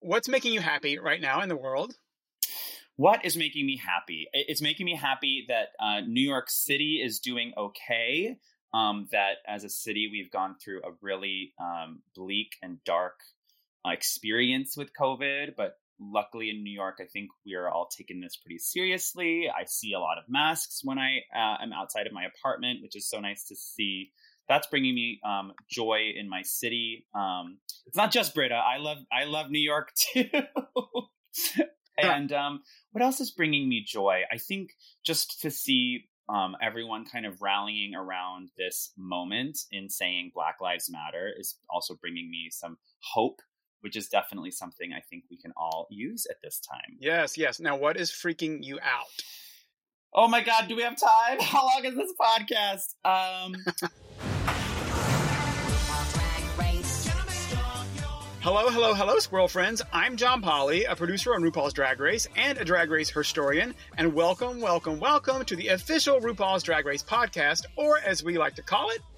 what's making you happy right now in the world? What is making me happy? It's making me happy that New York City is doing okay. That as a city, we've gone through a really bleak and dark experience with COVID. But luckily in New York, I think we are all taking this pretty seriously. I see a lot of masks when I am outside of my apartment, which is so nice to see. That's bringing me joy in my city. It's not just Britta. I love New York too. And what else is bringing me joy? I think just to see everyone kind of rallying around this moment in saying Black Lives Matter is also bringing me some hope, which is definitely something I think we can all use at this time. Yes. Now, what is freaking you out? Oh my God, do we have time? How long is this podcast? Hello, squirrel friends. I'm John Polly, a producer on RuPaul's Drag Race and a Drag Race historian. And welcome to the official RuPaul's Drag Race podcast, or as we like to call it,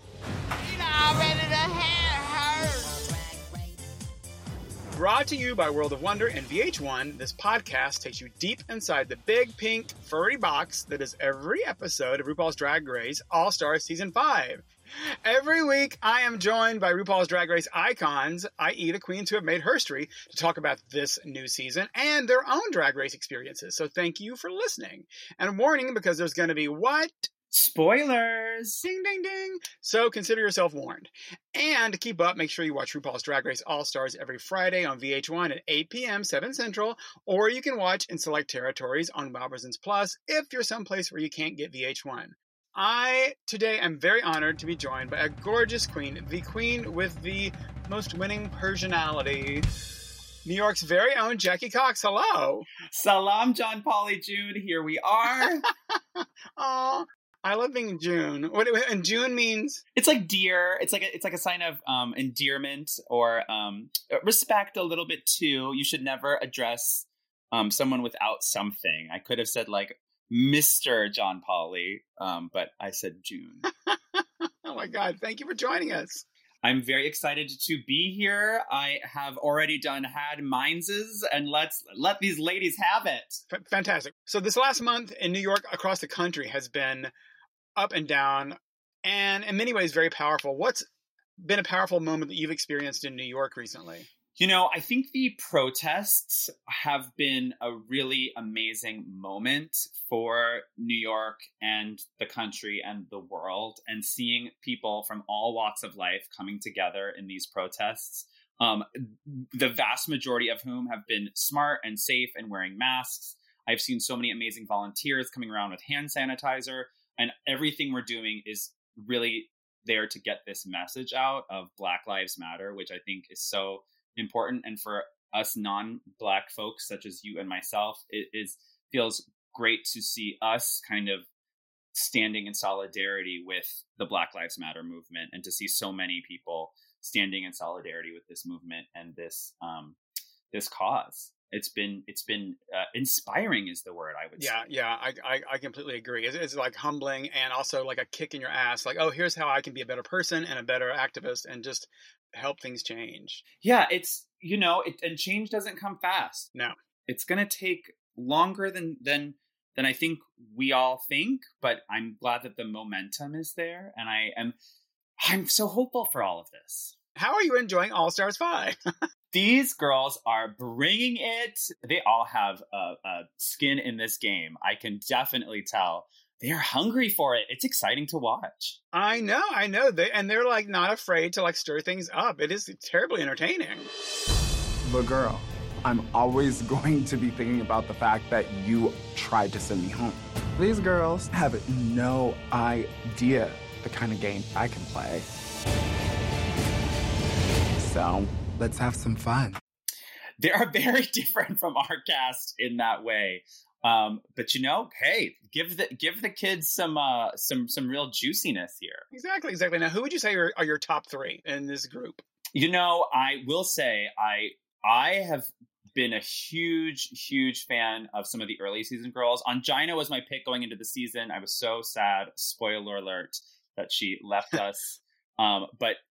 Brought to you by World of Wonder and VH1, this podcast takes you deep inside the big, pink, furry box that is every episode of RuPaul's Drag Race All-Stars Season 5. Every week, I am joined by RuPaul's Drag Race icons, i.e. the queens who have made history, to talk about this new season and their own Drag Race experiences. So thank you for listening. And warning, because there's going to be what? Spoilers! Ding, ding, ding. So consider yourself warned. And to keep up, make sure you watch RuPaul's Drag Race All-Stars every Friday on VH1 at 8 p.m., 7 Central, or you can watch in select territories on Wowbersons Plus if you're someplace where you can't get VH1. Today am very honored to be joined by a gorgeous queen, the queen with the most winning Persianality, New York's very own Jackie Cox. Hello. Salam, John Polly June. Here we are. Aw. I love being June. And June means? It's like dear. It's like a sign of endearment or respect a little bit too. You should never address someone without something. I could have said like Mr. John Polly, but I said June. Oh my God! Thank you for joining us. I'm very excited to be here. I have already had Mineses, and let's let these ladies have it. Fantastic. So this last month in New York, across the country, has been up and down, and in many ways very powerful. What's been a powerful moment that you've experienced in New York recently? You know, I think the protests have been a really amazing moment for New York and the country and the world, and seeing people from all walks of life coming together in these protests, the vast majority of whom have been smart and safe and wearing masks. I've seen so many amazing volunteers coming around with hand sanitizer, and everything we're doing is really there to get this message out of Black Lives Matter, which I think is so important. And for us non-Black folks such as you and myself, it feels great to see us kind of standing in solidarity with the Black Lives Matter movement, and to see so many people standing in solidarity with this movement and this cause. It's been inspiring is the word I would say. Yeah, I completely agree. It's like humbling and also like a kick in your ass. Like, oh, here's how I can be a better person and a better activist and just help things change. Yeah, it's, and change doesn't come fast. No. It's going to take longer than I think we all think, but I'm glad that the momentum is there, and I'm so hopeful for all of this. How are you enjoying All Stars 5? These girls are bringing it. They all have a skin in this game. I can definitely tell. They're hungry for it. It's exciting to watch. I know. They're like not afraid to like stir things up. It is terribly entertaining. But girl, I'm always going to be thinking about the fact that you tried to send me home. These girls have no idea the kind of game I can play. So let's have some fun. They are very different from our cast in that way. But hey, give the kids some real juiciness here. Exactly. Now, who would you say are your top three in this group? I will say I have been a huge fan of some of the early season girls. Ongina was my pick going into the season. I was so sad, spoiler alert, that she left us. But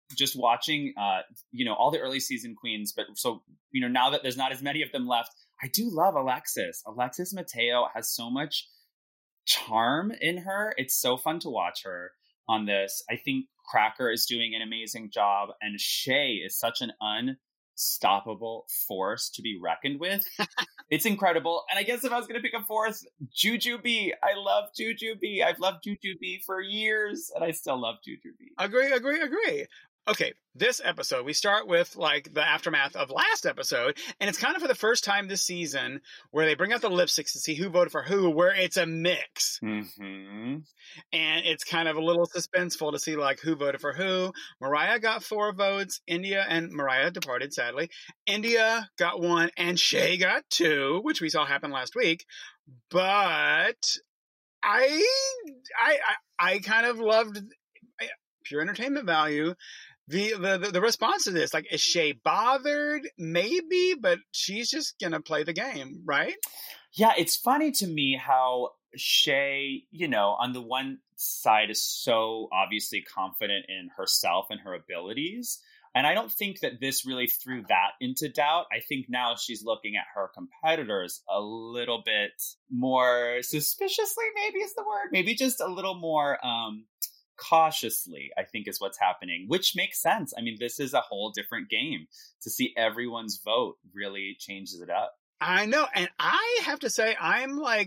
just watching, all the early season queens. But so, now that there's not as many of them left, I do love Alexis. Alexis Mateo has so much charm in her. It's so fun to watch her on this. I think Cracker is doing an amazing job, and Shea is such an unstoppable force to be reckoned with. It's incredible. And I guess if I was going to pick a fourth, Jujubee. I love Jujubee. I've loved Jujubee for years, and I still love Jujubee. Agree. Okay, this episode, we start with like the aftermath of last episode, and it's kind of for the first time this season where they bring out the lipsticks to see who voted for who, where it's a mix. Mm-hmm. And it's kind of a little suspenseful to see like who voted for who. Mariah got 4 votes. India, and Mariah departed, sadly. India got 1, and Shea got 2, which we saw happen last week. But I kind of loved pure entertainment value. The response to this, like, is Shea bothered? Maybe, but she's just gonna play the game, right? Yeah, it's funny to me how Shea, on the one side is so obviously confident in herself and her abilities. And I don't think that this really threw that into doubt. I think now she's looking at her competitors a little bit more suspiciously, maybe is the word. Maybe just a little more cautiously, I think is what's happening, which makes sense. I mean, this is a whole different game. To see everyone's vote really changes it up. I know. And I have to say, I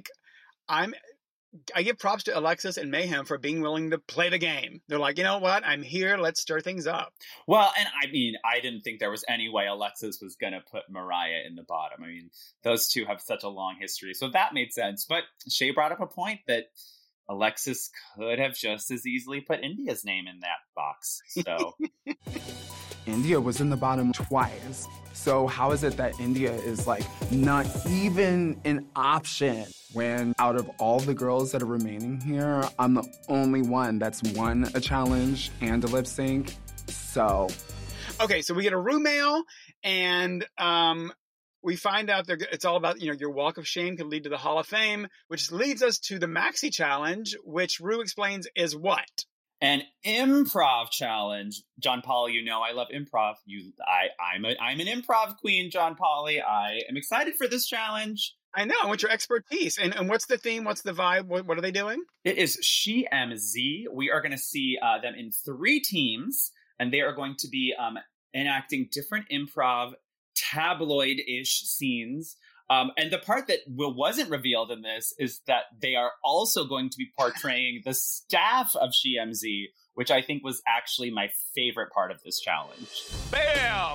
give props to Alexis and Mayhem for being willing to play the game. They're like, you know what? I'm here. Let's stir things up. Well, and I mean, I didn't think there was any way Alexis was going to put Mariah in the bottom. I mean, those two have such a long history. So that made sense. But Shea brought up a point that Alexis could have just as easily put India's name in that box. So India was in the bottom twice. So how is it that India is like not even an option when out of all the girls that are remaining here, I'm the only one that's won a challenge and a lip sync? So. Okay, so we get a Rue mail, and we find out it's all about, your walk of shame could lead to the Hall of Fame, which leads us to the Maxi Challenge, which Rue explains is what? An improv challenge. John Polly, I love improv. I'm an improv queen, John Polly. I am excited for this challenge. I know. What's your expertise? And what's the theme? What's the vibe? What are they doing? It is SheMZ. We are going to see them in 3 teams, and they are going to be enacting different improv tabloid-ish scenes. And the part that wasn't revealed in this is that they are also going to be portraying the staff of SheMZ, which I think was actually my favorite part of this challenge. Bam!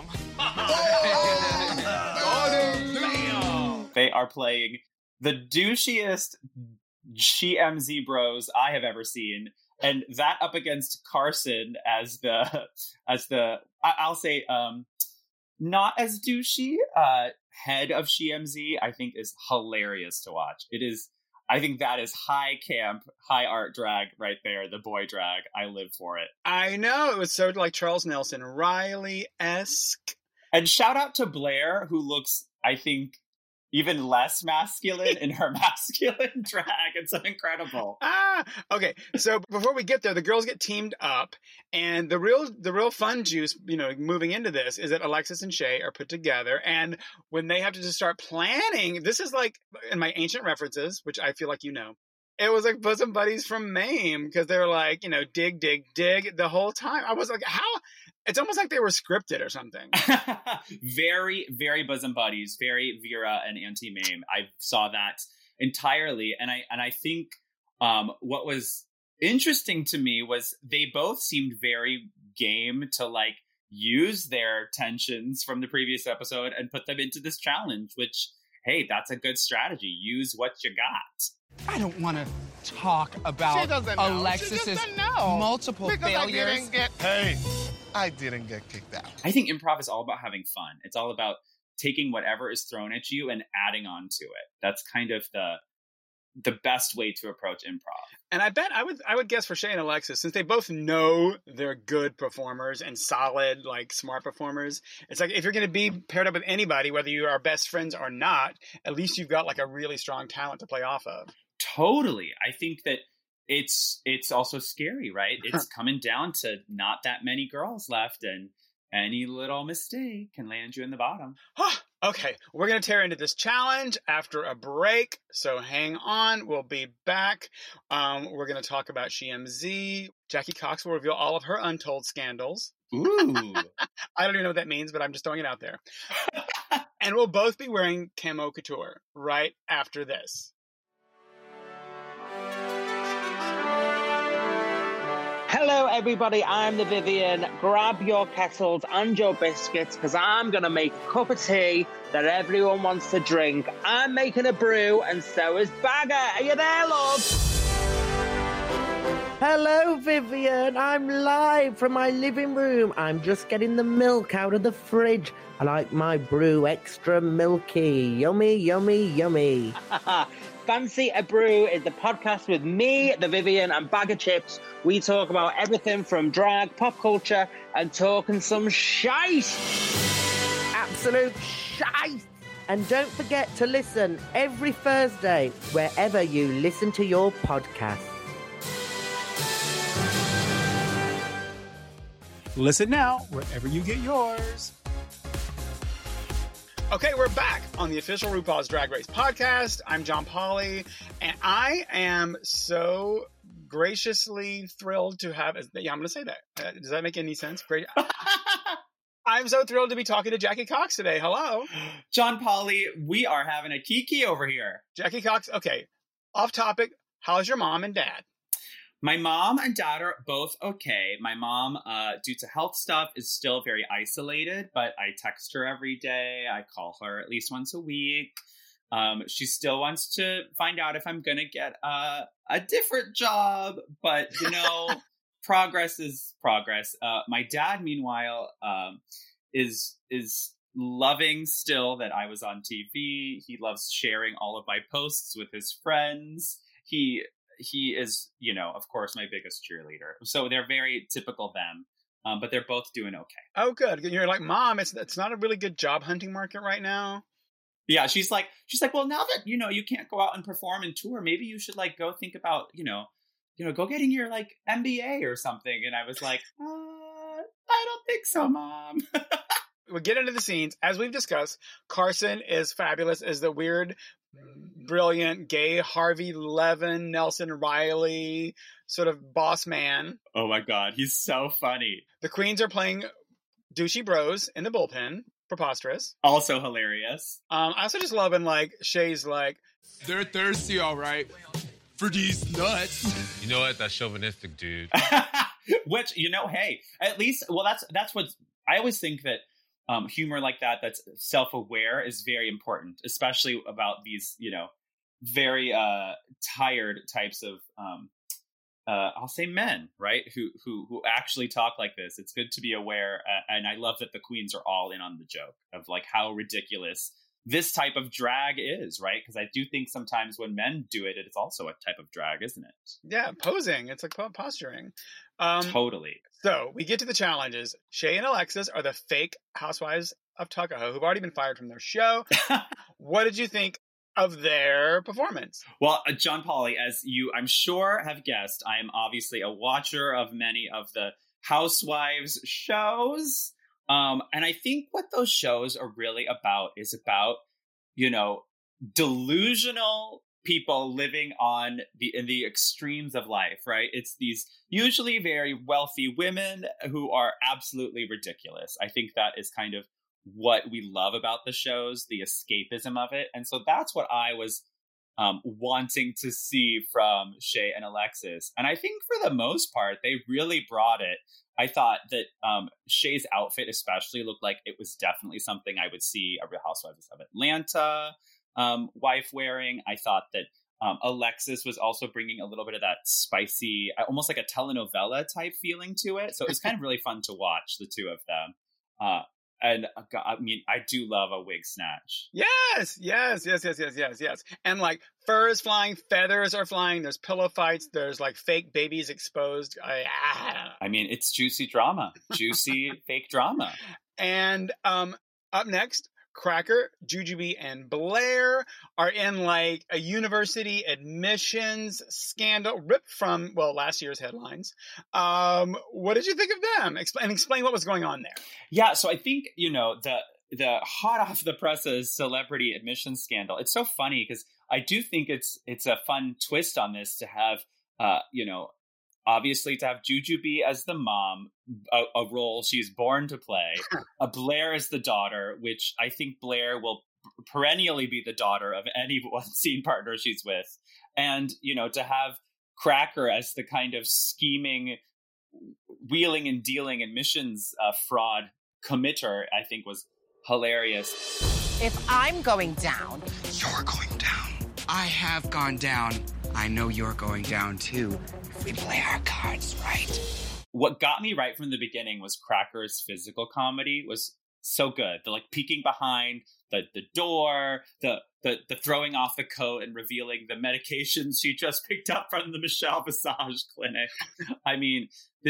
Bam! They are playing the douchiest SheMZ bros I have ever seen. And that up against Carson as I'll say, not as douchey, head of SheMZ, I think is hilarious to watch. I think that is high camp, high art drag right there, the boy drag. I live for it. I know, it was so like Charles Nelson Riley-esque. And shout out to Blair, who looks, I think, even less masculine in her masculine drag. It's so incredible. Okay. So before we get there, the girls get teamed up, and the real fun juice, moving into this is that Alexis and Shea are put together, and when they have to just start planning, this is like in my ancient references, which I feel like it was like bosom buddies from Mame, because they were like, dig, dig, dig the whole time. I was like, how? It's almost like they were scripted or something. Very, very bosom buddies, very Vera and Auntie Mame. I saw that entirely. And I think what was interesting to me was they both seemed very game to like use their tensions from the previous episode and put them into this challenge, which, hey, that's a good strategy. Use what you got. I don't want to talk about Alexis's multiple failures. I didn't get kicked out. I think improv is all about having fun. It's all about taking whatever is thrown at you and adding on to it. That's kind of the best way to approach improv. And I bet I would guess for Shea and Alexis, since they both know they're good performers and solid, like smart performers, it's like if you're going to be paired up with anybody, whether you are best friends or not, at least you've got like a really strong talent to play off of. Totally. I think that it's also scary, right? It's coming down to not that many girls left, and any little mistake can land you in the bottom. Okay, we're going to tear into this challenge after a break, so hang on. We'll be back. We're going to talk about SheMZ. Jackie Cox will reveal all of her untold scandals. Ooh. I don't even know what that means, but I'm just throwing it out there. And we'll both be wearing camo couture right after this. Hello everybody, I'm the Vivian. Grab your kettles and your biscuits because I'm going to make a cup of tea that everyone wants to drink. I'm making a brew and so is Bagger. Are you there, love? Hello Vivian, I'm live from my living room. I'm just getting the milk out of the fridge. I like my brew extra milky. Yummy, yummy, yummy. Fancy a Brew is the podcast with me, the Vivian, and Bag of Chips. We talk about everything from drag, pop culture, and talking some shite. Absolute shite. And don't forget to listen every Thursday wherever you listen to your podcast. Listen now wherever you get yours. Okay, we're back on the official RuPaul's Drag Race podcast. I'm John Polly, and I am so graciously thrilled to have... Yeah, I'm going to say that. Does that make any sense? Great. I'm so thrilled to be talking to Jackie Cox today. Hello. John Polly, we are having a kiki over here. Jackie Cox, okay, off topic. How's your mom and dad? My mom and dad are both okay. My mom, due to health stuff, is still very isolated, but I text her every day. I call her at least once a week. She still wants to find out if I'm going to get a different job, but, you know, progress is progress. My dad, meanwhile, is loving still that I was on TV. He loves sharing all of my posts with his friends. He is, you know, of course, my biggest cheerleader. So they're very typical them, but they're both doing okay. Oh, good. You're like, Mom, it's not a really good job hunting market right now. Yeah, she's like, well, now that, you know, you can't go out and perform and tour, maybe you should like go think about, you know, go getting your like MBA or something. And I was like, I don't think so, Mom. We'll get into the scenes. As we've discussed, Carson is fabulous as the weird, brilliant, gay Harvey Levin, Nelson Riley sort of boss man. Oh my God, he's so funny. The queens are playing douchey bros in the bullpen. Preposterous. Also hilarious. I also just love when like Shay's like, they're thirsty, all right, for these nuts. You know what? That's chauvinistic, dude. Which, you know, hey, at least, well, that's what I always think that humor like that, that's self-aware, is very important, especially about these, you know, very tired types of, I'll say men, right? Who actually talk like this. It's good to be aware. And I love that the queens are all in on the joke of like how ridiculous this type of drag is, right? Because I do think sometimes when men do it, it's also a type of drag, isn't it? Yeah, posing. It's like posturing. Totally. So we get to the challenges. Shay and Alexis are the fake housewives of Tuckahoe who've already been fired from their show. What did you think of their performance? Well, John Polly, as you, I'm sure, have guessed, I am obviously a watcher of many of the Housewives shows. And I think what those shows are really about is about, you know, delusional people living in the extremes of life, right? It's these usually very wealthy women who are absolutely ridiculous. I think that is kind of what we love about the shows, the escapism of it. And so that's what I was wanting to see from Shay and Alexis. And I think for the most part, they really brought it. I thought that Shay's outfit especially looked like it was definitely something I would see a Real Housewives of Atlanta wife wearing. I thought that Alexis was also bringing a little bit of that spicy, almost like a telenovela type feeling to it. So it was kind of really fun to watch the two of them. And I mean, I do love a wig snatch. Yes. And like fur is flying, feathers are flying. There's pillow fights. There's like fake babies exposed. I mean, it's juicy drama, juicy fake drama. And up next, Cracker, Jujubee, and Blair are in like a university admissions scandal ripped from, well, last year's headlines. What did you think of them? Explain what was going on there. Yeah, so I think, you know, the hot off the presses celebrity admissions scandal. It's so funny because I do think it's a fun twist on this to have, you know, obviously to have Jujubee as the mom, a role she's born to play. Blair as the daughter, which I think Blair will perennially be the daughter of any scene partner she's with. And, you know, to have Cracker as the kind of scheming, wheeling and dealing admissions fraud committer, I think was hilarious. If I'm going down, you're going down. I have gone down. I know you're going down too. We play our cards right. What got me right from the beginning was Cracker's physical comedy was so good. The like peeking behind the door, the throwing off the coat and revealing the medications she just picked up from the Michelle Visage clinic. I mean,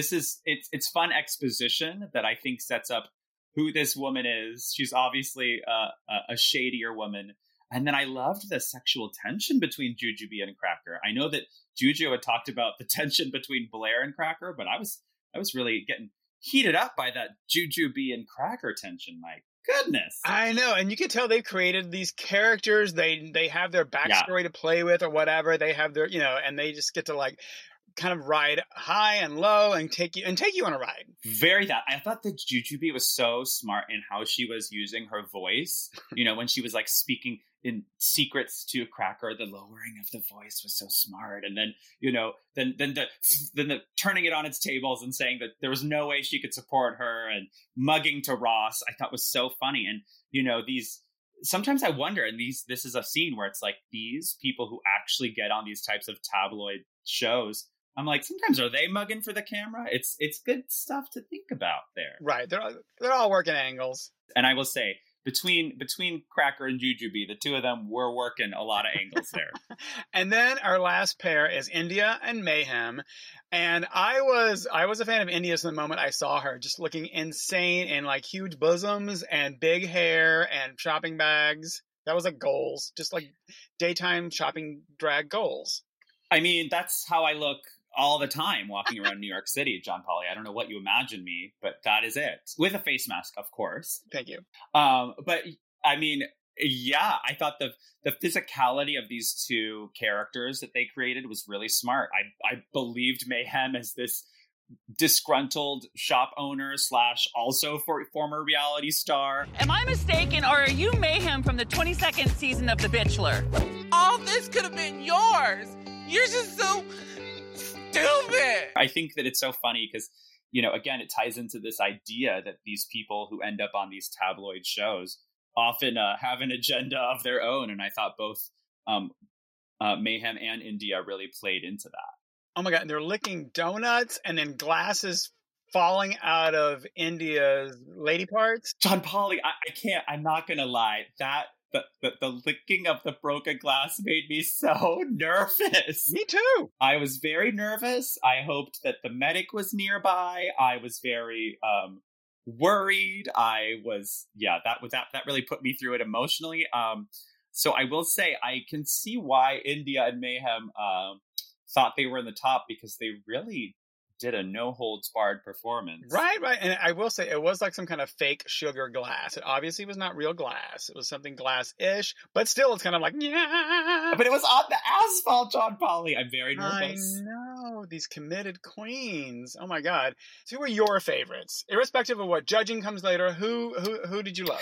it's fun exposition that I think sets up who this woman is. She's obviously a shadier woman. And then I loved the sexual tension between Jujubee and Cracker. I know that Juju had talked about the tension between Blair and Cracker, but I was really getting heated up by that Jujubee and Cracker tension. My goodness. I know. And you can tell they've created these characters. They have their backstory to play with or whatever. They have their, you know, and they just get to like kind of ride high and low and take you on a ride. Very that. I thought that Jujubee was so smart in how she was using her voice. You know, when she was like speaking in secrets to Cracker, the lowering of the voice was so smart. And then, you know, then the turning it on its tables and saying that there was no way she could support her and mugging to Ross, I thought was so funny. And, you know, sometimes I wonder, and this is a scene where it's like these people who actually get on these types of tabloid shows, I'm like, sometimes are they mugging for the camera? It's good stuff to think about there. Right. They're all working angles. And I will say, between Cracker and Jujubee, the two of them were working a lot of angles there. And then our last pair is India and Mayhem. And I was a fan of India from the moment I saw her, just looking insane in like huge bosoms and big hair and shopping bags. That was like goals, just like daytime shopping drag goals. I mean, that's how I look all the time walking around New York City, John Polly. I don't know what you imagine me, but that is it. With a face mask, of course. Thank you. But I mean, yeah, I thought the physicality of these two characters that they created was really smart. I believed Mayhem as this disgruntled shop owner / also former reality star. Am I mistaken, or are you Mayhem from the 22nd season of The Bachelor? All this could have been yours. You're just so stupid. I think that it's so funny because, you know, again, it ties into this idea that these people who end up on these tabloid shows often have an agenda of their own. And I thought both Mayhem and India really played into that. Oh my God. And they're licking donuts and then glasses falling out of India's lady parts. John Polly, I'm not going to lie. The licking of the broken glass made me so nervous. Me too. I was very nervous. I hoped that the medic was nearby. I was very worried. That really put me through it emotionally. So I will say I can see why India and Mayhem thought they were in the top, because they really did a no-holds-barred performance. Right. And I will say, it was like some kind of fake sugar glass. It obviously was not real glass. It was something glass-ish, but still it's kind of like, yeah. But it was on the asphalt, John Polly. I'm very nervous. I know. These committed queens. Oh my God. So who were your favorites? Irrespective of what judging comes later, who did you love?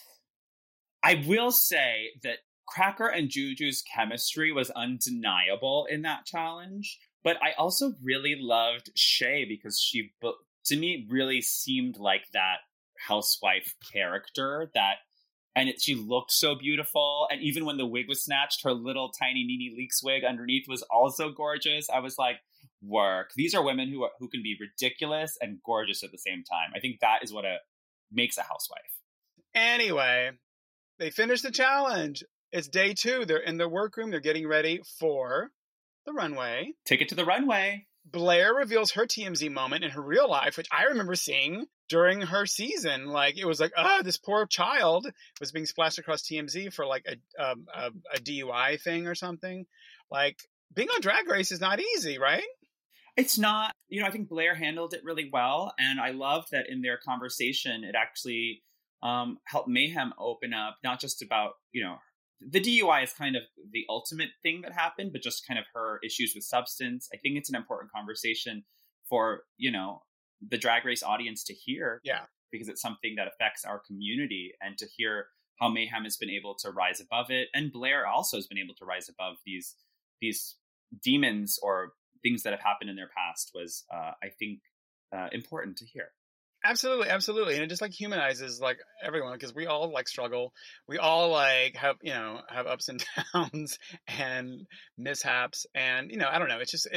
I will say that Cracker and Juju's chemistry was undeniable in that challenge. But I also really loved Shay because she, to me, really seemed like that housewife character she looked so beautiful. And even when the wig was snatched, her little tiny Nene Leakes wig underneath was also gorgeous. I was like, work. These are women who can be ridiculous and gorgeous at the same time. I think that is what makes a housewife. Anyway, they finished the challenge. It's day 2. They're in the workroom. They're getting ready for the runway. Take it to the runway. Blair reveals her TMZ moment in her real life, which I remember seeing during her season. Like, it was like, oh, this poor child was being splashed across TMZ for like a DUI thing or something. Like, being on Drag Race is not easy, right? It's not. I think Blair handled it really well. And I loved that in their conversation, it actually helped Mayhem open up, not just about, the DUI is kind of the ultimate thing that happened, but just kind of her issues with substance. I think it's an important conversation for, the Drag Race audience to hear. Yeah. Because it's something that affects our community, and to hear how Mayhem has been able to rise above it. And Blair also has been able to rise above these demons or things that have happened in their past was, I think, important to hear. Absolutely, absolutely. And it just like humanizes like everyone, because we all like struggle. We all like have ups and downs and mishaps. And, I don't know. It's just,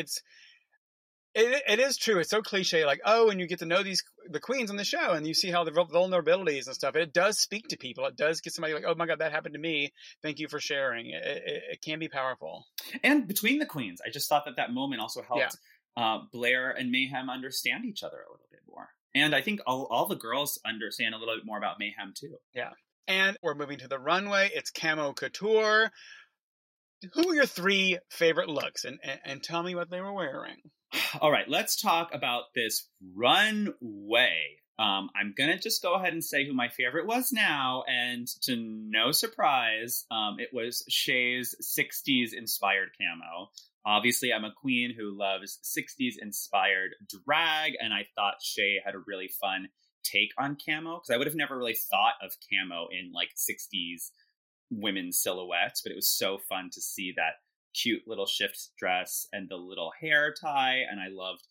it is true. It's so cliche. Like, oh, and you get to know the queens on the show and you see how the vulnerabilities and stuff. It does speak to people. It does get somebody like, oh my God, that happened to me. Thank you for sharing. It can be powerful. And between the queens, I just thought that moment also helped Blair and Mayhem understand each other a little bit more. And I think all the girls understand a little bit more about Mayhem, too. Yeah. And we're moving to the runway. It's Camo Couture. Who are your 3 favorite looks? And tell me what they were wearing. All right. Let's talk about this runway. I'm going to just go ahead and say who my favorite was now. And to no surprise, it was Shay's 60s inspired camo. Obviously, I'm a queen who loves 60s inspired drag, and I thought Shay had a really fun take on camo, because I would have never really thought of camo in like 60s women's silhouettes, but it was so fun to see that cute little shift dress and the little hair tie, and I loved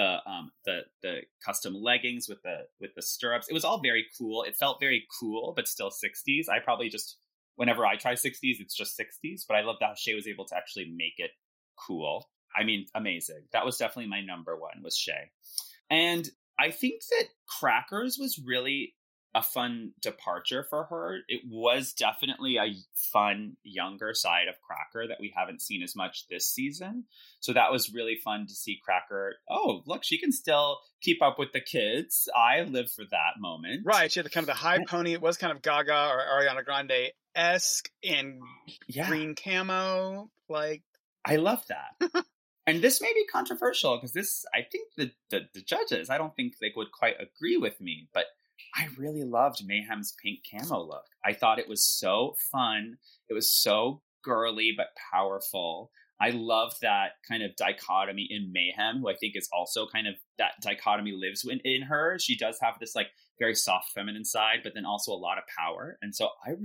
the custom leggings with the stirrups. It was all very cool. It felt very cool, but still 60s. I probably just, whenever I try 60s, it's just 60s, but I love that Shay was able to actually make it cool. I mean, amazing. That was definitely my number one, was Shay. And I think that Crackers was really a fun departure for her. It was definitely a fun, younger side of Cracker that we haven't seen as much this season. So that was really fun to see Cracker. Oh, look, she can still keep up with the kids. I live for that moment. Right. She had the high pony. It was kind of Gaga or Ariana Grande-esque in green camo. Like, I love that. And this may be controversial because I think the judges, I don't think they would quite agree with me, but I really loved Mayhem's pink camo look. I thought it was so fun. It was so girly but powerful. I love that kind of dichotomy in Mayhem, who I think is also kind of, that dichotomy lives in her. She does have this like very soft feminine side, but then also a lot of power. And so I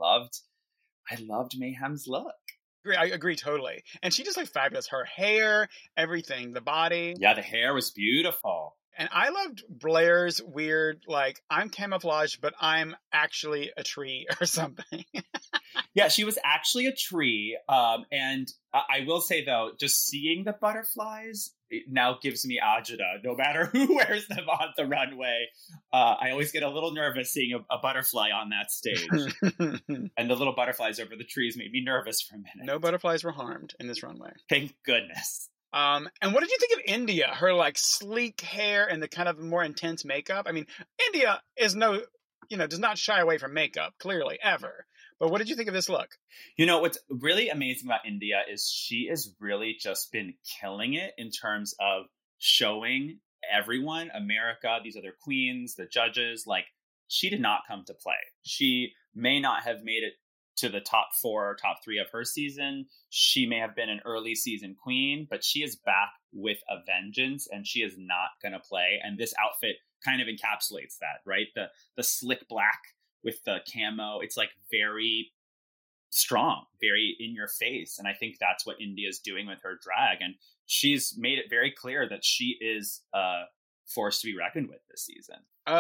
loved Mayhem's look. I agree totally. And she just like fabulous. Her hair, everything, the body. Yeah, the hair was beautiful. And I loved Blair's weird, like, I'm camouflaged, but I'm actually a tree or something. Yeah, she was actually a tree. And I will say, though, just seeing the butterflies now gives me agita, no matter who wears them on the runway. I always get a little nervous seeing a butterfly on that stage. And the little butterflies over the trees made me nervous for a minute. No butterflies were harmed in this runway. Thank goodness. And what did you think of India? Her like sleek hair and the kind of more intense makeup. I mean, India is does not shy away from makeup, clearly, ever. But what did you think of this look? What's really amazing about India is she has really just been killing it in terms of showing everyone, America, these other queens, the judges, like, she did not come to play. She may not have made it to the top 4 or top 3 of her season. She may have been an early season queen, but she is back with a vengeance, and she is not going to play. And this outfit kind of encapsulates that, right? The slick black with the camo, it's like very strong, very in your face. And I think that's what India's doing with her drag. And she's made it very clear that she is a force to be reckoned with this season.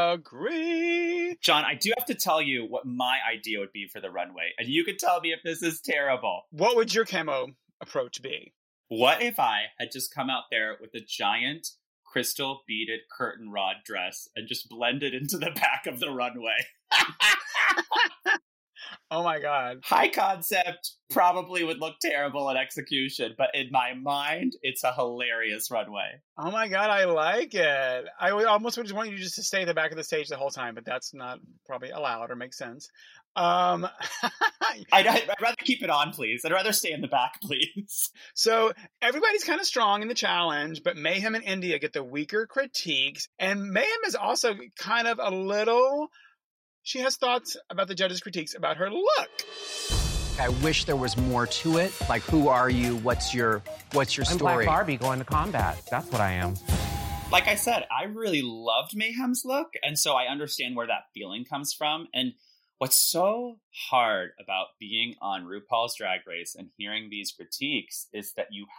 Agree. John, I do have to tell you what my idea would be for the runway. And you can tell me if this is terrible. What would your camo approach be? What if I had just come out there with a giant crystal beaded curtain rod dress and just blended into the back of the runway? Oh my God. High concept probably would look terrible in execution, but in my mind, it's a hilarious runway. Oh my God, I like it. I almost would just want you just to stay at the back of the stage the whole time, but that's not probably allowed or makes sense. I'd rather keep it on, please. I'd rather stay in the back, please. So everybody's kind of strong in the challenge, but Mayhem and India get the weaker critiques. And Mayhem is also kind of a little... She has thoughts about the judges' critiques about her look. I wish there was more to it. Like, who are you? What's your story? I'm Black Barbie going to combat. That's what I am. Like I said, I really loved Mayhem's look, and so I understand where that feeling comes from. And what's so hard about being on RuPaul's Drag Race and hearing these critiques is that you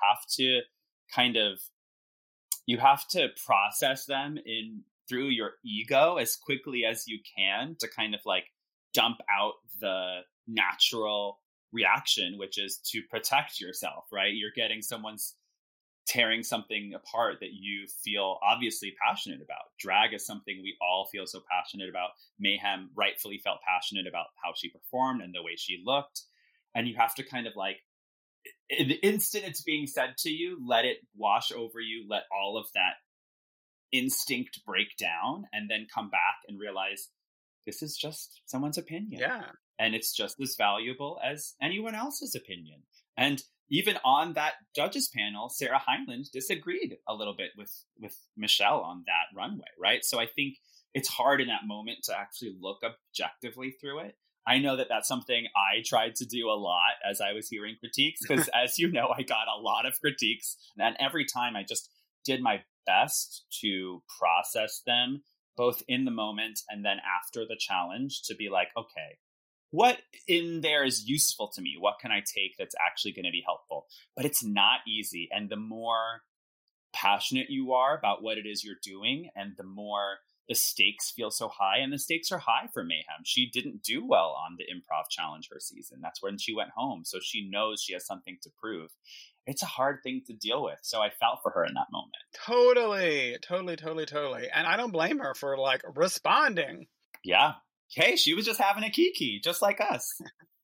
have to process them through your ego as quickly as you can to kind of like dump out the natural reaction, which is to protect yourself, right? You're getting someone's tearing something apart that you feel obviously passionate about. Drag is something we all feel so passionate about. Mayhem rightfully felt passionate about how she performed and the way she looked. And you have to kind of like, in the instant it's being said to you, let it wash over you, let all of that instinct break down, and then come back and realize this is just someone's opinion. Yeah. And it's just as valuable as anyone else's opinion. And even on that judges panel, Sarah Hyland disagreed a little bit with Michelle on that runway, right? So I think it's hard in that moment to actually look objectively through it. I know that that's something I tried to do a lot as I was hearing critiques, because as you know, I got a lot of critiques, and every time I just did my best to process them both in the moment and then after the challenge to be like, okay, what in there is useful to me? What can I take that's actually going to be helpful? But it's not easy. And the more passionate you are about what it is you're doing, and the more the stakes feel so high, and the stakes are high for Mayhem. She didn't do well on the improv challenge her season. That's when she went home. So she knows she has something to prove. It's a hard thing to deal with. So I felt for her in that moment. Totally. And I don't blame her for like responding. Yeah. Hey, she was just having a kiki, just like us.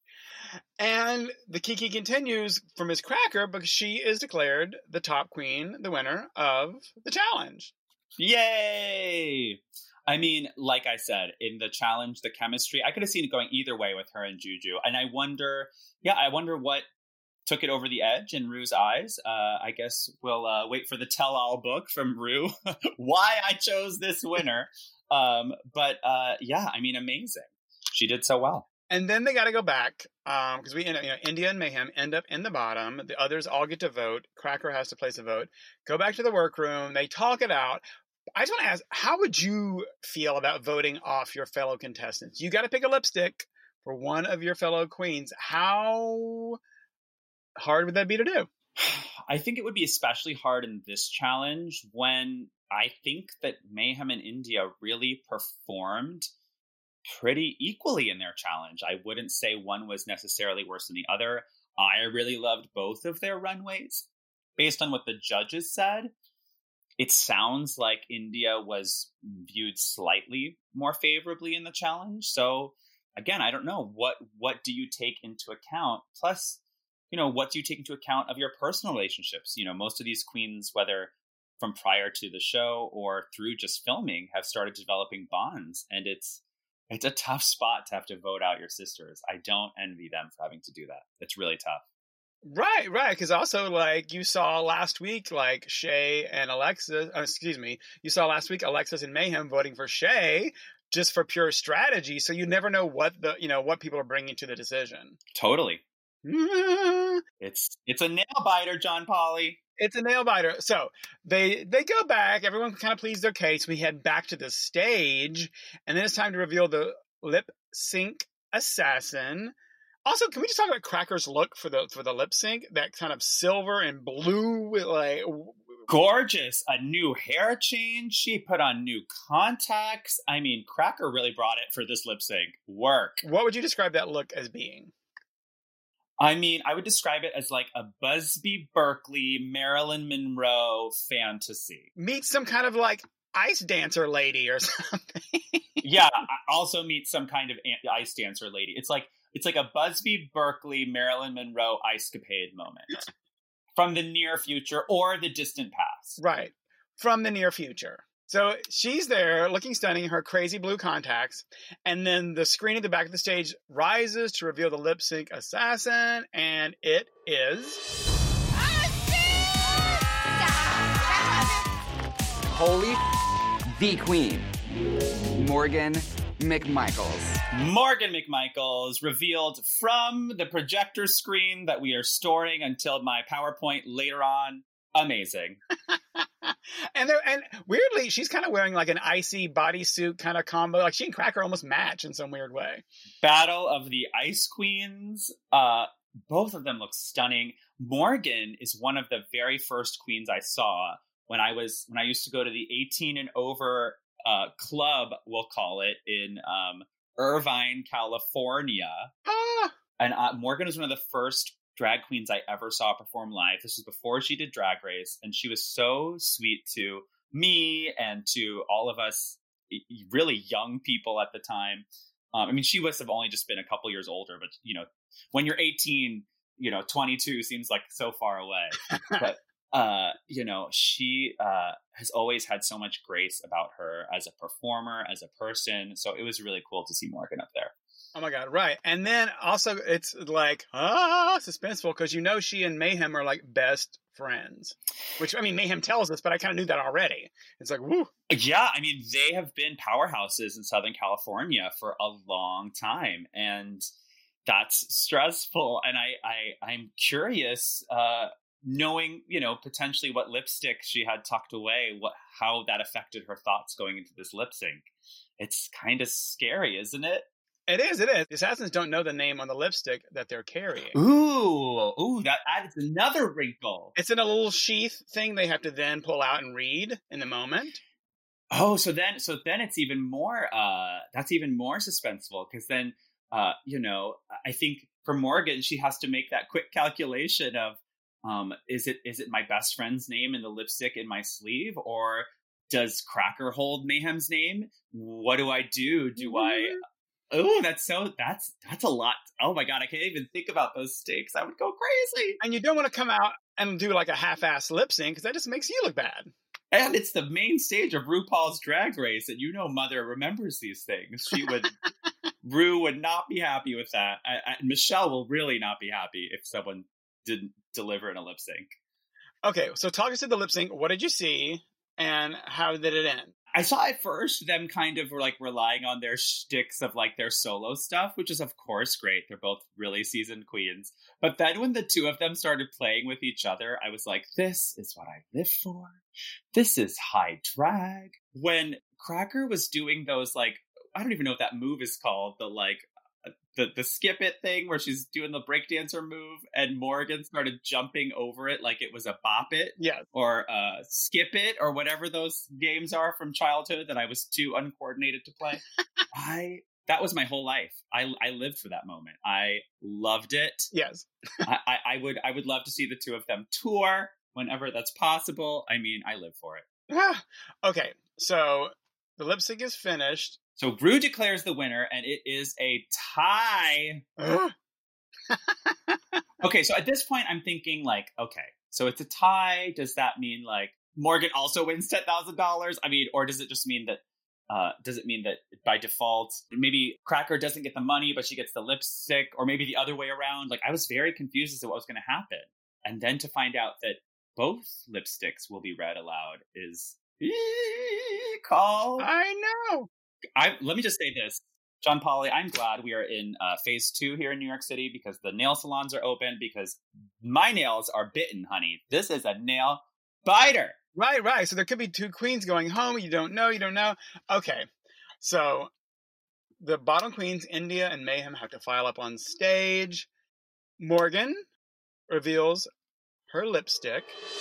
And the kiki continues for Miss Cracker because she is declared the top queen, the winner of the challenge. Yay! I mean, like I said, in the challenge, the chemistry, I could have seen it going either way with her and Juju. And I wonder what took it over the edge in Rue's eyes. I guess we'll wait for the tell-all book from Rue, why I chose this winner. But I mean, amazing. She did so well. And then they got to go back because we end up, India and Mayhem end up in the bottom. The others all get to vote. Cracker has to place a vote. Go back to the workroom. They talk it out. I just want to ask, how would you feel about voting off your fellow contestants? You got to pick a lipstick for one of your fellow queens. How hard would that be to do? I think it would be especially hard in this challenge when I think that Mayhem and India really performed pretty equally in their challenge. I wouldn't say one was necessarily worse than the other. I really loved both of their runways. Based on what the judges said, it sounds like India was viewed slightly more favorably in the challenge. So again, I don't know. What do you take into account? Plus, what do you take into account of your personal relationships? Most of these queens, whether from prior to the show or through just filming, have started developing bonds. And it's a tough spot to have to vote out your sisters. I don't envy them for having to do that. It's really tough. Right. Because also, like, you saw last week, like, Shay and Alexis, you saw last week Alexis and Mayhem voting for Shay just for pure strategy. So you never know what people are bringing to the decision. Totally. It's a nail biter, John Polly. It's a nail biter. So they go back. Everyone kind of pleads their case. We head back to the stage, and then it's time to reveal the lip sync assassin. Also, can we just talk about Cracker's look for the lip sync? That kind of silver and blue, like gorgeous. A new hair change. She put on new contacts. I mean, Cracker really brought it for this lip sync. Work. What would you describe that look as being? I mean, I would describe it as like a Busby Berkeley, Marilyn Monroe fantasy. Meet some kind of like ice dancer lady or something. Yeah, also meet some kind of ice dancer lady. It's like It's like a Busby Berkeley, Marilyn Monroe ice-capade moment from the near future or the distant past. Right. From the near future. So she's there looking stunning, her crazy blue contacts. And then the screen at the back of the stage rises to reveal the lip sync assassin. And it is... Holy the queen, Morgan McMichaels. Morgan McMichaels revealed from the projector screen that we are storing until my PowerPoint later on. Amazing. And weirdly, she's kind of wearing like an icy bodysuit kind of combo. Like she and Cracker almost match in some weird way. Battle of the Ice Queens. Both of them look stunning. Morgan is one of the very first queens I saw when I used to go to the 18 and over club, we'll call it, in Irvine, California. And Morgan was one of the first drag queens I ever saw perform live. This was before she did Drag Race, and she was so sweet to me and to all of us really young people at the time. I mean, she must have only just been a couple years older, but, you know, when you're 18, 22 seems like so far away. But, she has always had so much grace about her as a performer, as a person. So it was really cool to see Morgan up there. Oh my God, right. And then also it's like, suspenseful, because she and Mayhem are like best friends. Which, I mean, Mayhem tells us, but I kind of knew that already. It's like, woo. Yeah, I mean, they have been powerhouses in Southern California for a long time. And that's stressful. And I'm curious, knowing, potentially what lipstick she had tucked away, how that affected her thoughts going into this lip sync. It's kind of scary, isn't it? It is. The assassins don't know the name on the lipstick that they're carrying. Ooh, that adds another wrinkle. It's in a little sheath thing they have to then pull out and read in the moment. Oh, so then it's even more, that's even more suspenseful, because then, I think for Morgan, she has to make that quick calculation of, is it my best friend's name in the lipstick in my sleeve, or does Cracker hold Mayhem's name? What do I do? Oh, that's a lot. Oh my God, I can't even think about those stakes. I would go crazy. And you don't want to come out and do like a half-ass lip sync, because that just makes you look bad. And it's the main stage of RuPaul's Drag Race, and Mother remembers these things. Ru would not be happy with that. Michelle will really not be happy if someone didn't deliver in a lip sync. Okay, so talk us through the lip sync. What did you see, and how did it end? I saw at first them kind of were like relying on their shticks of like their solo stuff, which is of course great. They're both really seasoned queens. But then when the two of them started playing with each other, I was like, this is what I live for. This is high drag. When Cracker was doing those, like, I don't even know what that move is called, the skip it thing where she's doing the breakdancer move, and Morgan started jumping over it like it was a bop it, or skip it, or whatever those games are from childhood that I was too uncoordinated to play. That was my whole life. I lived for that moment. I loved it. Yes. I would love to see the two of them tour whenever that's possible. I mean, I live for it. Okay, so the lip sync is finished. So Ru declares the winner, and it is a tie. Okay, so at this point, I'm thinking, like, okay, so it's a tie. Does that mean, like, Morgan also wins $10,000? I mean, or does it just mean that, does it mean that by default, maybe Cracker doesn't get the money, but she gets the lipstick, or maybe the other way around? Like, I was very confused as to what was going to happen. And then to find out that both lipsticks will be read aloud is call. I know. Let me just say this, John Polly, I'm glad we are in phase 2 here in New York City, because the nail salons are open, because my nails are bitten, honey. This is a nail biter. Right. So there could be two queens going home. You don't know. Okay. So the bottom queens, India and Mayhem, have to file up on stage. Morgan reveals her lipstick,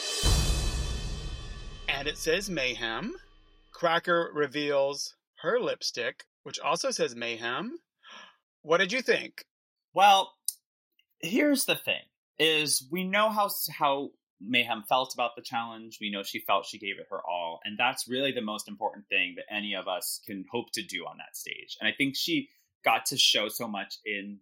and it says Mayhem. Cracker reveals her lipstick, which also says Mayhem. What did you think? Well, here's the thing, is we know how Mayhem felt about the challenge. We know she felt she gave it her all. And that's really the most important thing that any of us can hope to do on that stage. And I think she got to show so much in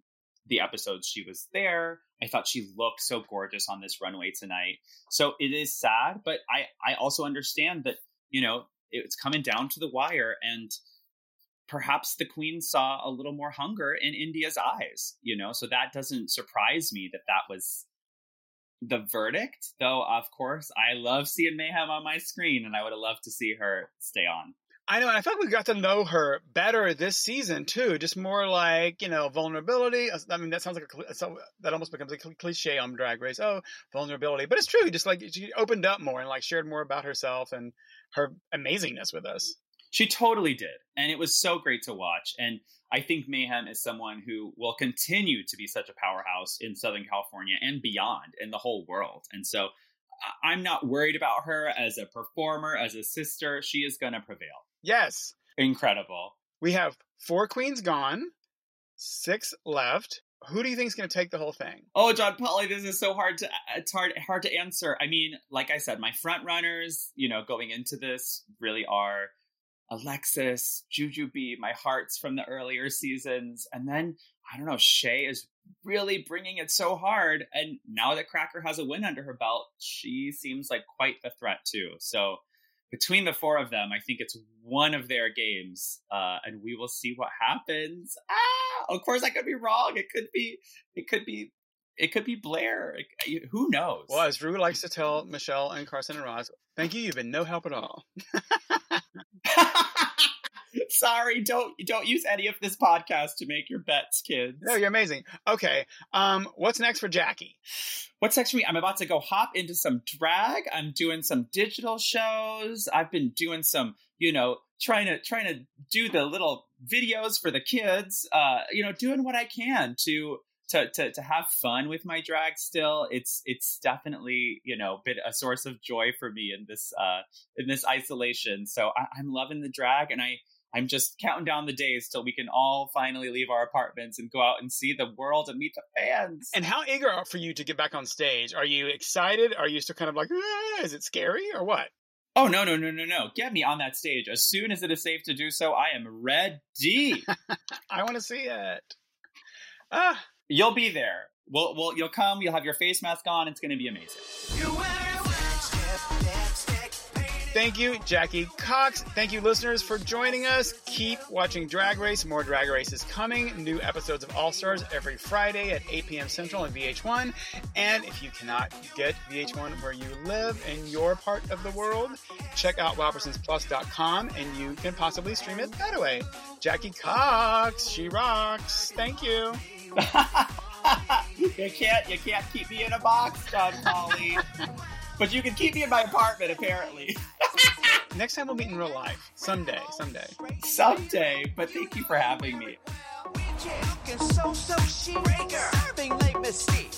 the episodes she was there. I thought she looked so gorgeous on this runway tonight. So it is sad, but I also understand that, you know, it's coming down to the wire, and perhaps the queen saw a little more hunger in India's eyes, you know, so that doesn't surprise me that was the verdict. Though, of course, I love seeing Mayhem on my screen, and I would have loved to see her stay on. I know, and I feel like we got to know her better this season too. Just more like, you know, vulnerability. I mean, that sounds like that almost becomes a cliche on Drag Race. Oh, vulnerability, but it's true. Just like she opened up more and like shared more about herself and her amazingness with us. She totally did, and it was so great to watch. And I think Mayhem is someone who will continue to be such a powerhouse in Southern California and beyond, in the whole world. And so I'm not worried about her as a performer, as a sister. She is going to prevail. Yes. Incredible. We have 4 queens gone, 6 left. Who do you think is going to take the whole thing? Oh, John Polly, this is so hard to answer. I mean, like I said, my front runners, you know, going into this really are Alexis, Jujubee, my hearts from the earlier seasons. And then, I don't know, Shea is really bringing it so hard. And now that Cracker has a win under her belt, she seems like quite the threat too. So between the 4 of them, I think it's one of their games, and we will see what happens. Of course, I could be wrong. It could be Blair. Who knows? Well, as Rue likes to tell Michelle and Carson and Roz, thank you. You've been no help at all. Sorry, don't use any of this podcast to make your bets, kids. No, you're amazing. Okay, what's next for Jackie? What's next for me? I'm about to go hop into some drag. I'm doing some digital shows. I've been doing some, you know, trying to do the little videos for the kids. You know, doing what I can to have fun with my drag still. It's definitely, you know, been a source of joy for me in this isolation. So I'm loving the drag, and I'm just counting down the days till we can all finally leave our apartments and go out and see the world and meet the fans. And how eager are for you to get back on stage? Are you excited? Are you still kind of like, is it scary or what? Oh, no. Get me on that stage. As soon as it is safe to do so, I am ready. I want to see it. You'll be there. You'll come. You'll have your face mask on. It's going to be amazing. Thank you, Jackie Cox. Thank you, listeners, for joining us. Keep watching Drag Race. More Drag Race is coming. New episodes of All Stars every Friday at 8 p.m. Central on VH1. And if you cannot get VH1 where you live in your part of the world, check out RobertsonsPlus.com and you can possibly stream it that way. Jackie Cox, she rocks. Thank you. You can't keep me in a box, John Polly. But you can keep me in my apartment, apparently. Next time we'll meet in real life. Someday. But thank you for having me.